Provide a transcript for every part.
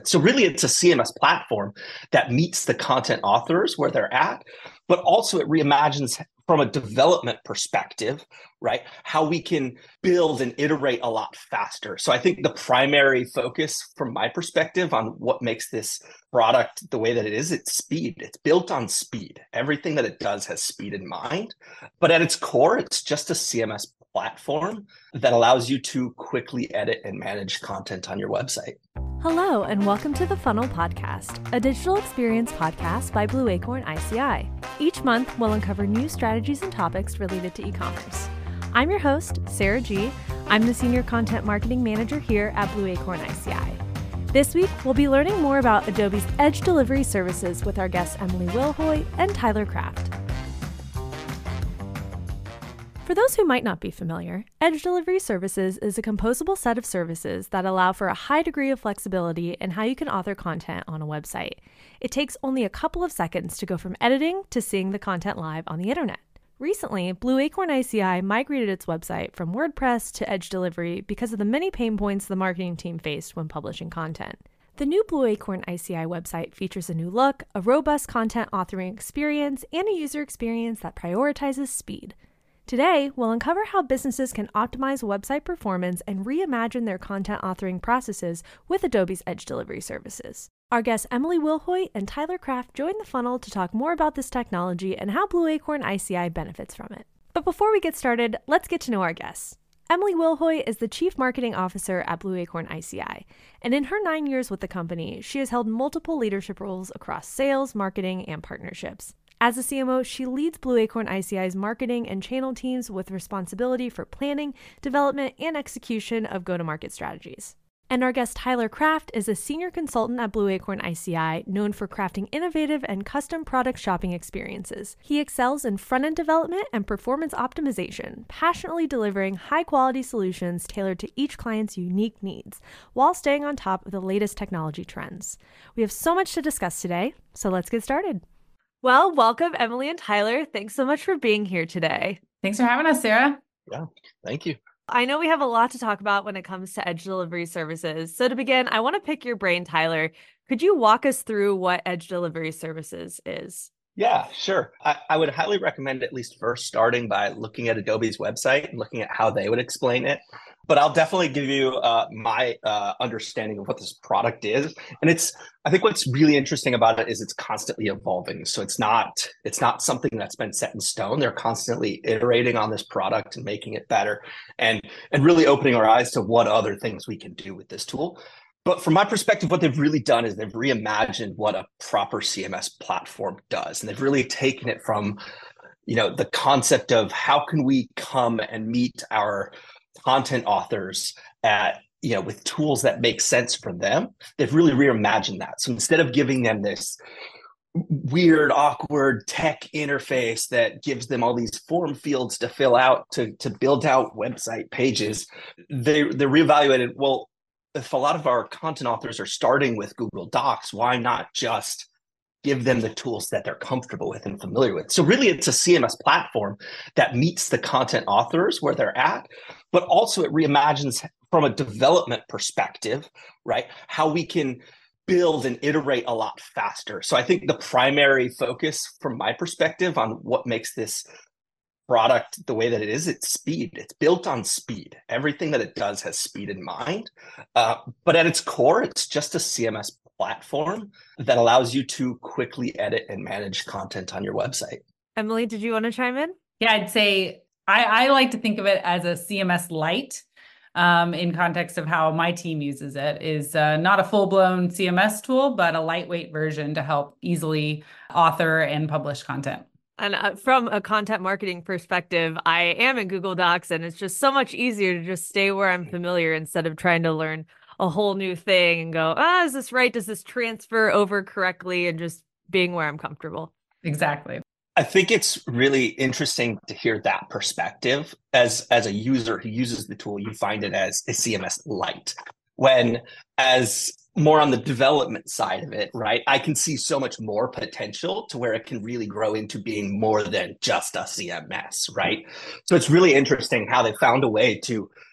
So really, it's a CMS platform that meets the content authors where they're at, but also it reimagines from a development perspective, right? How we can build and iterate a lot faster. So I think the primary focus from my perspective on what makes this product the way that it is, it's speed. It's built on speed. Everything that it does has speed in mind. But at its core, it's just a CMS platform that allows you to quickly edit and manage content on your website. Hello, and welcome to the Funnel Podcast, a digital experience podcast by Blue Acorn ICI. Each month, we'll uncover new strategies and topics related to e-commerce. I'm your host, Sarah G. I'm the Senior Content Marketing Manager here at Blue Acorn ICI. This week, we'll be learning more about Adobe's Edge Delivery Services with our guests Emily Wilhoit and Tyler Craft. For those who might not be familiar, Edge Delivery Services is a composable set of services that allow for a high degree of flexibility in how you can author content on a website. It takes only a couple of seconds to go from editing to seeing the content live on the internet. Recently, Blue Acorn ICI migrated its website from WordPress to Edge Delivery because of the many pain points the marketing team faced when publishing content. The new Blue Acorn ICI website features a new look, a robust content authoring experience, and a user experience that prioritizes speed. Today, we'll uncover how businesses can optimize website performance and reimagine their content authoring processes with Adobe's Edge Delivery Services. Our guests Emily Wilhoit and Tyler Craft join the funnel to talk more about this technology and how Blue Acorn ICI benefits from it. But before we get started, let's get to know our guests. Emily Wilhoit is the Chief Marketing Officer at Blue Acorn ICI, and in her 9 years with the company, she has held multiple leadership roles across sales, marketing, and partnerships. As a CMO, she leads Blue Acorn ICI's marketing and channel teams with responsibility for planning, development, and execution of go-to-market strategies. And our guest Tyler Craft is a senior consultant at Blue Acorn ICI, known for crafting innovative and custom product shopping experiences. He excels in front-end development and performance optimization, passionately delivering high-quality solutions tailored to each client's unique needs, while staying on top of the latest technology trends. We have so much to discuss today, so let's get started. Well, welcome, Emily and Tyler. Thanks so much for being here today. Thanks for having us, Sarah. Yeah, thank you. I know we have a lot to talk about when it comes to Edge Delivery Services. So to begin, I want to pick your brain, Tyler. Could you walk us through what Edge Delivery Services is? Yeah, sure. I would highly recommend at least first starting by looking at Adobe's website and looking at how they would explain it. But I'll definitely give you my understanding of what this product is. And I think what's really interesting about it is it's constantly evolving. So it's not something that's been set in stone. They're constantly iterating on this product and making it better and really opening our eyes to what other things we can do with this tool. But from my perspective, what they've really done is they've reimagined what a proper CMS platform does. And they've really taken it from, the concept of how can we come and meet our content authors with tools that make sense for them. They've really reimagined that. So instead of giving them this weird, awkward tech interface that gives them all these form fields to fill out to build out website pages, they reevaluated, well, if a lot of our content authors are starting with Google Docs, why not just give them the tools that they're comfortable with and familiar with? So really, it's a CMS platform that meets the content authors where they're at, but also it reimagines from a development perspective, right? How we can build and iterate a lot faster. So I think the primary focus from my perspective on what makes this product the way that it is, it's speed. It's built on speed. Everything that it does has speed in mind. But at its core, it's just a CMS platform that allows you to quickly edit and manage content on your website. Emily, did you want to chime in? Yeah, I'd say I like to think of it as a CMS Lite in context of how my team uses it, is not a full-blown CMS tool, but a lightweight version to help easily author and publish content. And from a content marketing perspective, I am in Google Docs, and it's just so much easier to just stay where I'm familiar instead of trying to learn a whole new thing and go, is this right? Does this transfer over correctly? And just being where I'm comfortable. Exactly. I think it's really interesting to hear that perspective. As a user who uses the tool, you find it as a CMS Lite. When as more on the development side of it, right, I can see so much more potential to where it can really grow into being more than just a CMS, right? So it's really interesting how they found a way to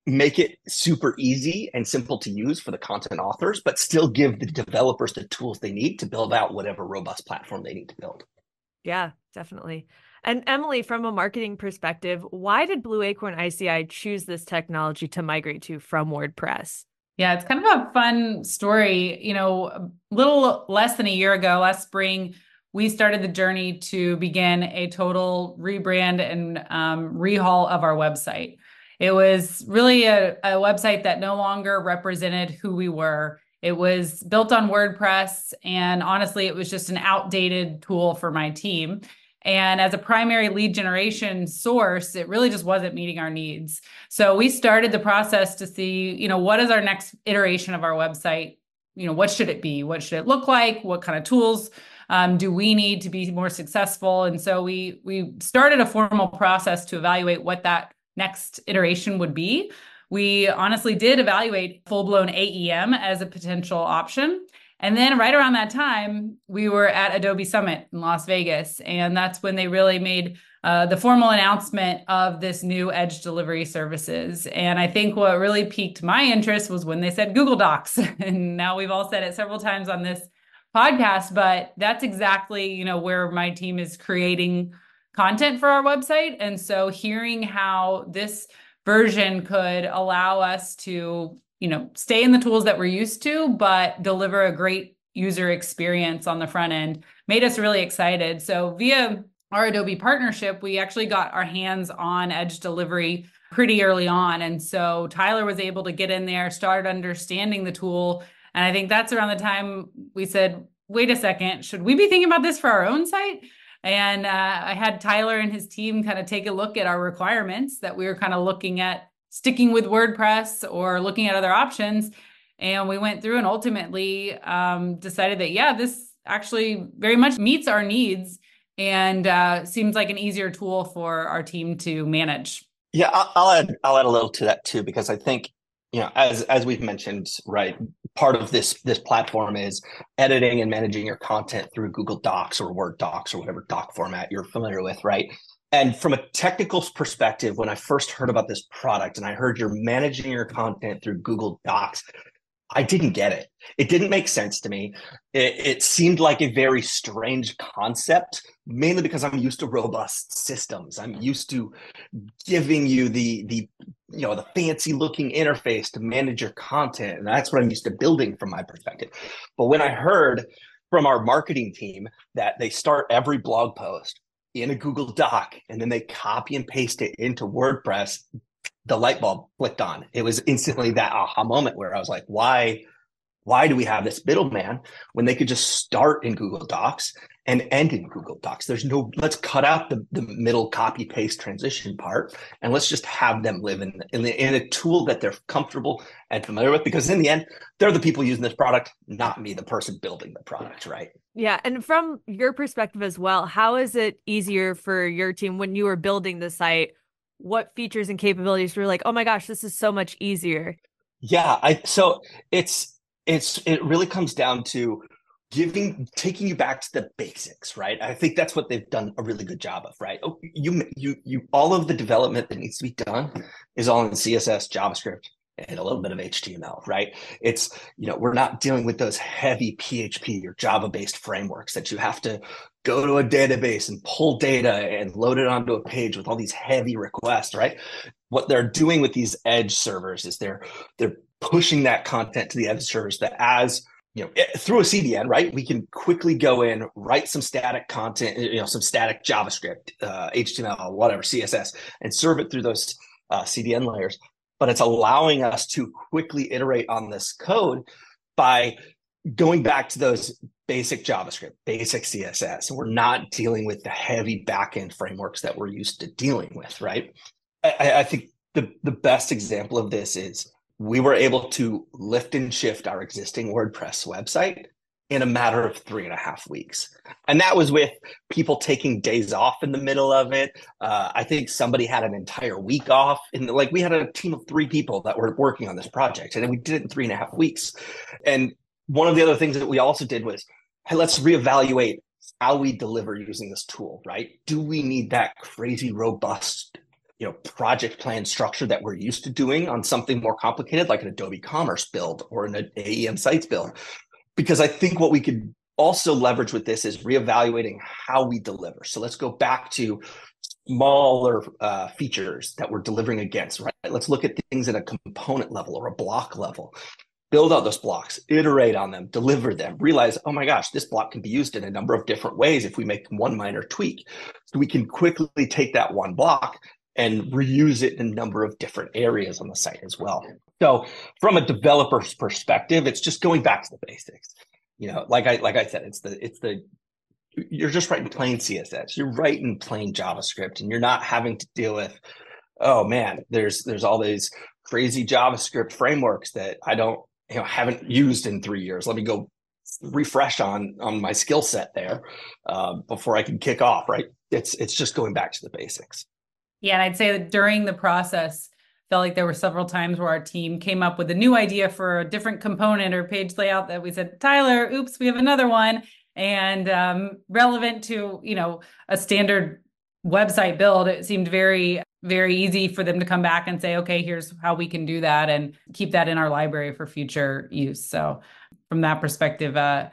make it super easy and simple to use for the content authors, but still give the developers the tools they need to build out whatever robust platform they need to build. Yeah, definitely. And Emily, from a marketing perspective, why did Blue Acorn ICI choose this technology to migrate to from WordPress? Yeah, it's kind of a fun story. You know, a little less than a year ago, last spring, we started the journey to begin a total rebrand and rehaul of our website. It was really a website that no longer represented who we were. It was built on WordPress, and honestly, it was just an outdated tool for my team. And as a primary lead generation source, it really just wasn't meeting our needs. So we started the process to see, you know, what is our next iteration of our website? You know, what should it be? What should it look like? What kind of tools do we need to be more successful? And so we started a formal process to evaluate what that next iteration would be. We honestly did evaluate full-blown AEM as a potential option. And then right around that time, we were at Adobe Summit in Las Vegas. And that's when they really made the formal announcement of this new Edge delivery services. And I think what really piqued my interest was when they said Google Docs. And now we've all said it several times on this podcast, but that's exactly, you know, where my team is creating content for our website. And so hearing how this version could allow us to, you know, stay in the tools that we're used to, but deliver a great user experience on the front end made us really excited. So via our Adobe partnership, we actually got our hands on Edge delivery pretty early on. And so Tyler was able to get in there, start understanding the tool. And I think that's around the time we said, wait a second, should we be thinking about this for our own site? And I had Tyler and his team kind of take a look at our requirements that we were kind of looking at sticking with WordPress or looking at other options. And we went through and ultimately decided that, yeah, this actually very much meets our needs and seems like an easier tool for our team to manage. Yeah, I'll add a little to that too, because I think, you know, as we've mentioned, right, part of this platform is editing and managing your content through Google Docs or Word Docs or whatever doc format you're familiar with, right? And from a technical perspective, when I first heard about this product and I heard you're managing your content through Google Docs, I didn't get it. It didn't make sense to me. It seemed like a very strange concept, mainly because I'm used to robust systems. I'm used to giving you the fancy looking interface to manage your content. And that's what I'm used to building from my perspective. But when I heard from our marketing team that they start every blog post in a Google Doc and then they copy and paste it into WordPress, the light bulb flicked on. It was instantly that aha moment where I was like, why do we have this middleman when they could just start in Google Docs and end in Google Docs? Let's cut out the middle copy paste transition part and let's just have them live in a tool that they're comfortable and familiar with, because in the end, they're the people using this product, not me, the person building the product, right? Yeah. And from your perspective as well, how is it easier for your team when you were building the site? What features and capabilities were like, oh my gosh, this is so much easier? Yeah, so it really comes down to taking you back to the basics, right? I think that's what they've done a really good job of, right? Oh, you all of the development that needs to be done is all in CSS, JavaScript, and a little bit of HTML, right? It's, we're not dealing with those heavy PHP or Java-based frameworks that you have to go to a database and pull data and load it onto a page with all these heavy requests, right? What they're doing with these edge servers is they're pushing that content to the edge servers that through a CDN, right? We can quickly go in, write some static content, some static JavaScript, HTML, whatever, CSS, and serve it through those CDN layers. But it's allowing us to quickly iterate on this code by going back to those basic JavaScript, basic CSS. And we're not dealing with the heavy backend frameworks that we're used to dealing with, right? I think the best example of this is we were able to lift and shift our existing WordPress website in a matter of 3.5 weeks. And that was with people taking days off in the middle of it. I think somebody had an entire week off. And we had a team of 3 people that were working on this project, and then we did it in 3.5 weeks. And one of the other things that we also did was, hey, let's reevaluate how we deliver using this tool, right? Do we need that crazy robust project plan structure that we're used to doing on something more complicated like an Adobe Commerce build or an AEM Sites build. Because I think what we could also leverage with this is reevaluating how we deliver. So let's go back to smaller features that we're delivering against, right? Let's look at things at a component level or a block level. Build out those blocks, iterate on them, deliver them, realize, oh my gosh, this block can be used in a number of different ways if we make one minor tweak. So we can quickly take that one block and reuse it in a number of different areas on the site as well. So from a developer's perspective, it's just going back to the basics. Like I said, you're just writing plain CSS, you're writing plain JavaScript, and you're not having to deal with, oh man, there's all these crazy JavaScript frameworks that I haven't used in 3 years. Let me go refresh on my skill set there before I can kick off, right? It's just going back to the basics. Yeah, and I'd say that during the process, felt like there were several times where our team came up with a new idea for a different component or page layout that we said, Tyler, oops, we have another one. And relevant to, a standard website build, it seemed very, very easy for them to come back and say, okay, here's how we can do that and keep that in our library for future use. So from that perspective,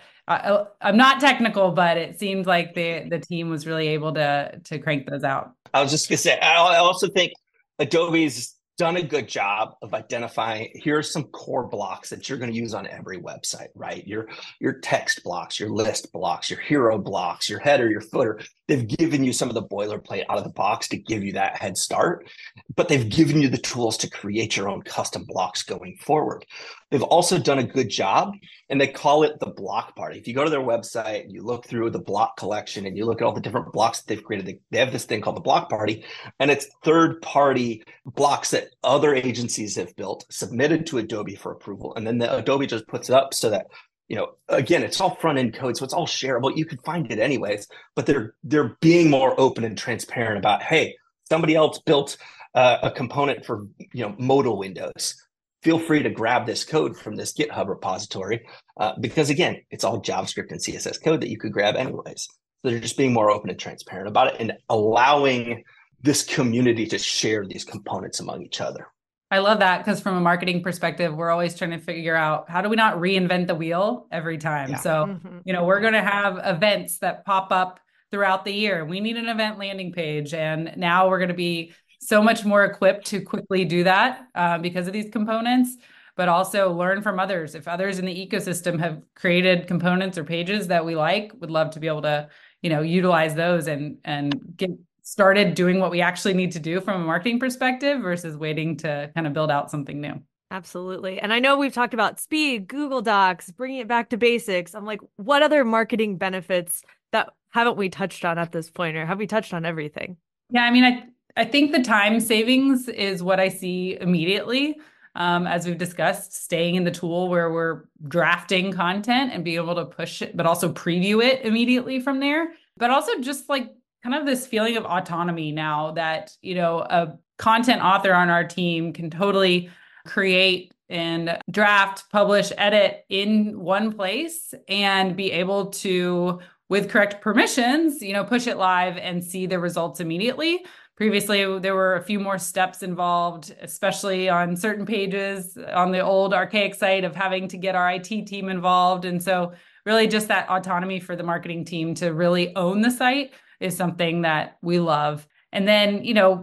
I'm not technical, but it seemed like the team was really able to crank those out. I was just going to say, I also think Adobe's done a good job of identifying, here's some core blocks that you're going to use on every website, right? Your text blocks, your list blocks, your hero blocks, your header, your footer. They've given you some of the boilerplate out of the box to give you that head start, but they've given you the tools to create your own custom blocks going forward. They've also done a good job, and they call it the block party. If you go to their website and you look through the block collection and you look at all the different blocks that they've created, they have this thing called the block party, and it's third-party blocks that other agencies have built, submitted to Adobe for approval, and then Adobe just puts it up so that, again, it's all front-end code, so it's all shareable. You can find it anyways, but they're being more open and transparent about, hey, somebody else built a component for modal windows. Feel free to grab this code from this GitHub repository because, again, it's all JavaScript and CSS code that you could grab anyways. So they're just being more open and transparent about it and allowing this community to share these components among each other. I love that because from a marketing perspective, we're always trying to figure out how do we not reinvent the wheel every time. Yeah. So, we're going to have events that pop up throughout the year. We need an event landing page. And now we're going to be so much more equipped to quickly do that because of these components, but also learn from others. If others in the ecosystem have created components or pages that we like, would love to be able to, utilize those and get started doing what we actually need to do from a marketing perspective versus waiting to kind of build out something new. Absolutely. And I know we've talked about speed, Google Docs, bringing it back to basics. I'm like, what other marketing benefits that haven't we touched on at this point, or have we touched on everything? Yeah, I mean, I think the time savings is what I see immediately. As we've discussed, staying in the tool where we're drafting content and being able to push it, but also preview it immediately from there. But also just like kind of this feeling of autonomy now that, a content author on our team can totally create and draft, publish, edit in one place and be able to, with correct permissions, push it live and see the results immediately. Previously, there were a few more steps involved, especially on certain pages on the old archaic site of having to get our IT team involved. And so really just that autonomy for the marketing team to really own the site is something that we love. And then,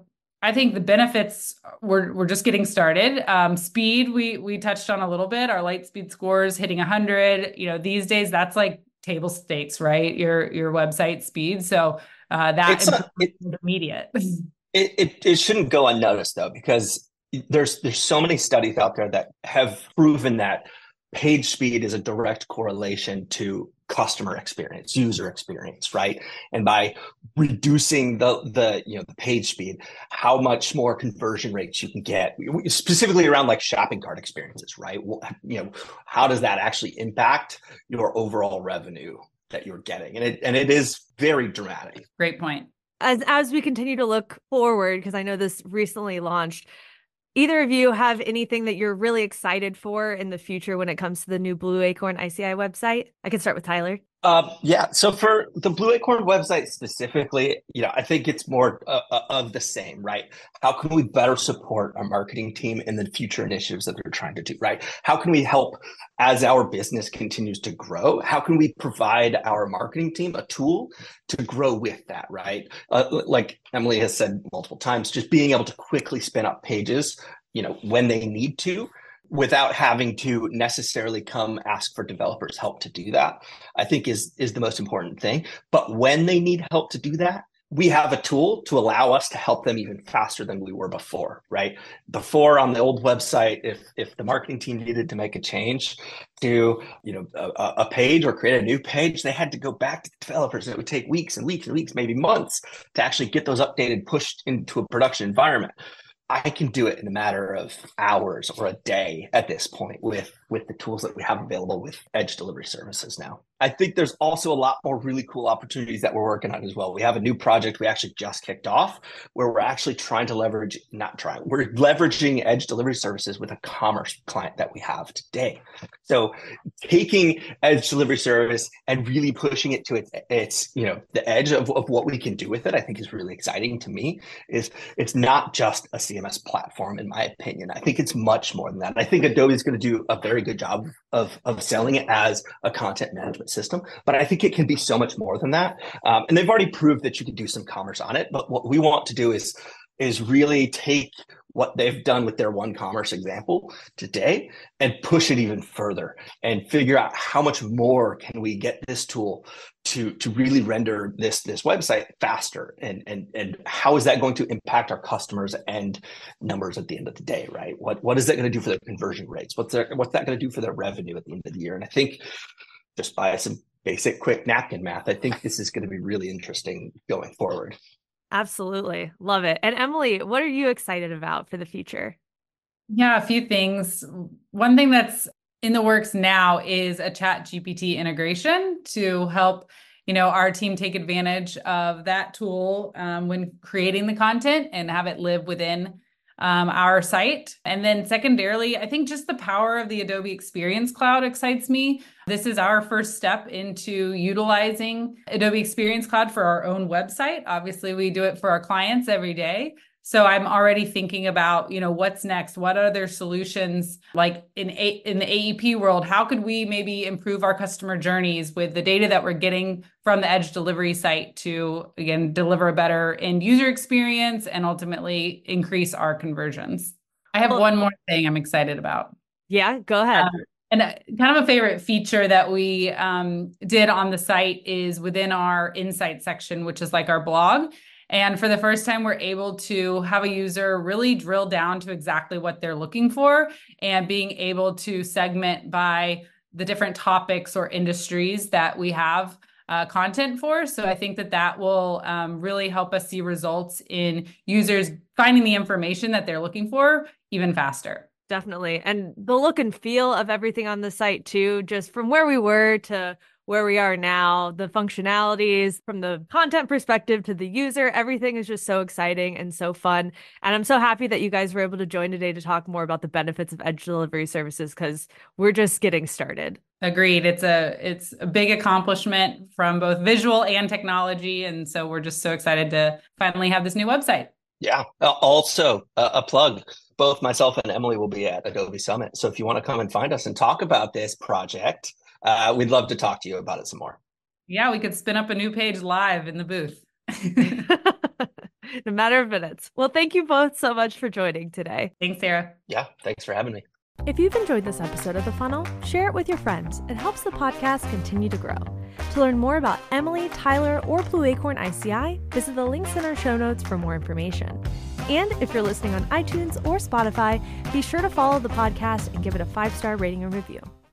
I think the benefits, we're just getting started. Speed, we touched on a little bit, our light speed scores hitting 100. These days that's like table stakes, right? Your website speed. So it's immediate. It shouldn't go unnoticed though, because there's so many studies out there that have proven that page speed is a direct correlation to customer experience, user experience, right? And by reducing the page speed, how much more conversion rates you can get, specifically around like shopping cart experiences, right? How does that actually impact your overall revenue that you're getting? And it is very dramatic. Great point. As we continue to look forward, because I know this recently launched, either of you have anything that you're really excited for in the future when it comes to the new Blue Acorn ICI website? I can start with Tyler. Yeah. So for the Blue Acorn website specifically, I think it's more of the same, right? How can we better support our marketing team in the future initiatives that they're trying to do, right? How can we help as our business continues to grow? How can we provide our marketing team a tool to grow with that, right? Like Emily has said multiple times, just being able to quickly spin up pages, when they need to, without having to necessarily come ask for developers help to do that, I think is the most important thing. But when they need help to do that, we have a tool to allow us to help them even faster than we were before, right? Before, on the old website, if the marketing team needed to make a change to a page or create a new page, they had to go back to developers, and it would take weeks and weeks and weeks, maybe months, to actually get those updated, pushed into a production environment. I can do it in a matter of hours or a day at this point with the tools that we have available with Edge Delivery Services now. I think there's also a lot more really cool opportunities that we're working on as well. We have a new project we actually just kicked off where we're actually we're leveraging Edge Delivery Services with a commerce client that we have today. So taking Edge Delivery Service and really pushing it to its the edge of what we can do with it, I think is really exciting to me. It's not just a CMS platform, in my opinion. I think it's much more than that. I think Adobe is going to do a very good job of selling it as a content management system, but I think it can be so much more than that. And they've already proved that you can do some commerce on it. But what we want to do is really take what they've done with their OneCommerce example today and push it even further and figure out how much more can we get this tool to really render this website faster, and how is that going to impact our customers and numbers at the end of the day, right? What is that going to do for their conversion rates? What's that going to do for their revenue at the end of the year? And I think just by some basic quick napkin math, I think this is going to be really interesting going forward. Absolutely. Love it. And Emily, what are you excited about for the future? Yeah, a few things. One thing that's in the works now is a ChatGPT integration to help, our team take advantage of that tool when creating the content and have it live within our site. And then secondarily, I think just the power of the Adobe Experience Cloud excites me. This is our first step into utilizing Adobe Experience Cloud for our own website. Obviously, we do it for our clients every day. So I'm already thinking about, what's next? What are their solutions like in the AEP world? How could we maybe improve our customer journeys with the data that we're getting from the Edge delivery site to, again, deliver a better end user experience and ultimately increase our conversions? I have one more thing I'm excited about. Yeah, go ahead. And kind of a favorite feature that we did on the site is within our insight section, which is like our blog. And for the first time, we're able to have a user really drill down to exactly what they're looking for and being able to segment by the different topics or industries that we have content for. So I think that will really help us see results in users finding the information that they're looking for even faster. Definitely. And the look and feel of everything on the site too, just from where we were to where we are now, the functionalities from the content perspective to the user, everything is just so exciting and so fun. And I'm so happy that you guys were able to join today to talk more about the benefits of Edge Delivery Services, because we're just getting started. Agreed. It's a big accomplishment from both visual and technology. And so we're just so excited to finally have this new website. Yeah. Also, a plug. Both myself and Emily will be at Adobe Summit. So if you want to come and find us and talk about this project, we'd love to talk to you about it some more. Yeah, we could spin up a new page live in the booth. In a matter of minutes. Well, thank you both so much for joining today. Thanks, Sarah. Yeah, thanks for having me. If you've enjoyed this episode of The Funnel, share it with your friends. It helps the podcast continue to grow. To learn more about Emily, Tyler, or Blue Acorn ICI, visit the links in our show notes for more information. And if you're listening on iTunes or Spotify, be sure to follow the podcast and give it a 5-star rating and review.